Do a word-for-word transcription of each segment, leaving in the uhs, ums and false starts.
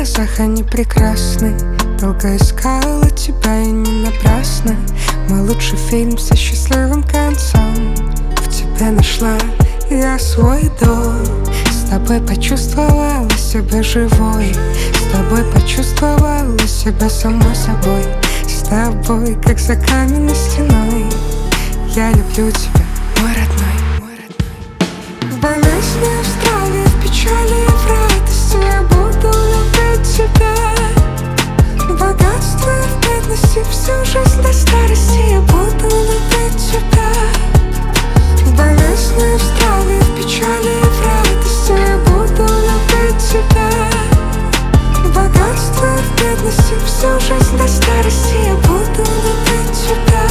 глазах они прекрасны. Долго искала тебя и не напрасно. Мой лучший фильм со счастливым концом. В тебе нашла я свой дом. С тобой почувствовала себя живой. С тобой почувствовала себя самой собой. С тобой, как за каменной стеной. Я люблю тебя, мой родной. В болезни, в страве, в печали и в радости я буду любить тебя. В богатстве, в бедности, всю жизнь до старости я буду любить тебя. В болезни, в страве, в печали и в радости я буду любить тебя. В богатстве, в бедности, всю жизнь до старости я буду любить тебя.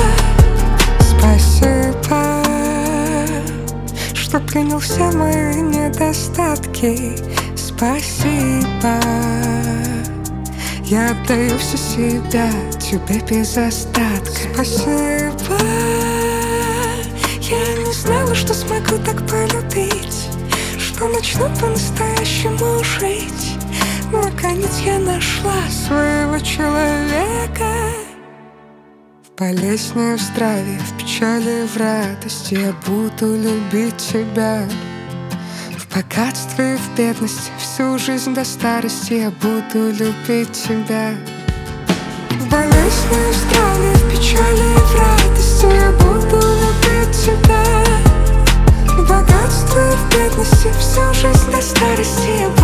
Спасибо, что принял все мои недостатки. Спасибо, я отдаю все себя тебе без остатка. Спасибо, я не знала, что смогу так полюбить, что начну по-настоящему жить. Наконец я нашла своего человека. В болезни, в здравии, в печали, в радости я буду любить тебя. В богатстве и в бедности, всю жизнь до старости я буду любить тебя. В болезни, в здравии, в печали и в радости я буду любить тебя. В богатстве и в бедности, всю жизнь до старости я буду